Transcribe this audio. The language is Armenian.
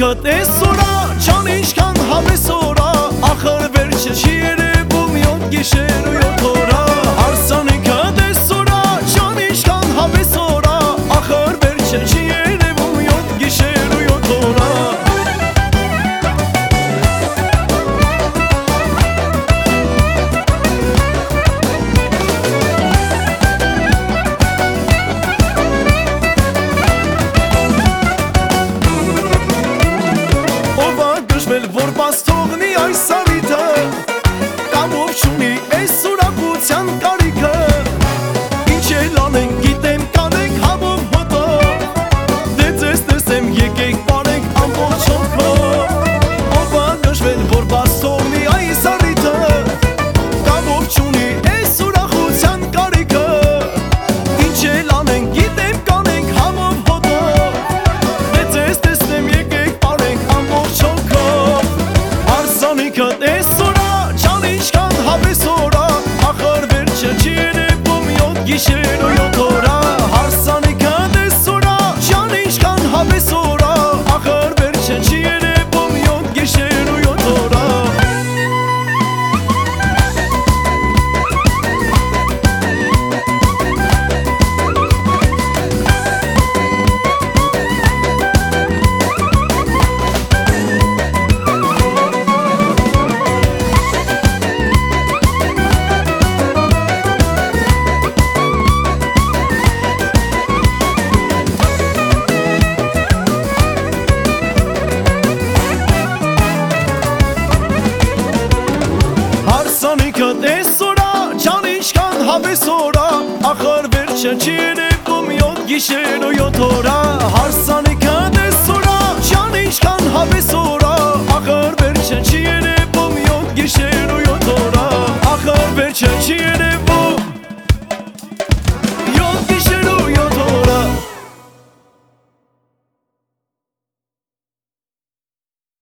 Հարսանիքդ է սորա, ճան ինչքան հավես օրա, ախր վերջը չի երևում յոթ գիշեր ու յոթ օրա։ Հարսանիքդ է սորա, ճան ինչքան հավես օրա, ախր վերջը չի երևում յոթ գիշեր ու յոթ օրա։ Որ բաց թողնի այս արիթը, կամ ով չունի այս ուրախության կարիքը, ինչ էլ անենք գիտեմ կանենք համով հոտով, դե ձեզ տեսեմ եկեք պարենք ամբողջ հոգով։ Ով անգժվել որ բաց թողնի այս արիթը, կամ ով չունի այս ուրախության կարիքը, ինչ էլ անենք գիտեմ կանենք համով հոտով, դե ձեզ տեսնեմ եկեք պարենք ամբողջ հոգով։ Հարսանիքդ է սորա, ճան ինչքան հավես օրա, ախր վերջը չի երևում յոթ գիշեր ու յոթ օրա։ Հարսանիքդ է սորա, ճան ինչքան հավես օրա, ախր վերջը չի երևում յոթ գիշեր ու յոթ օրա։ Հարսանիքդ է սորա, ճան ինչքան հավես օրա, ախր վերջը չի երևում յոթ գիշեր ու յոթ օրա։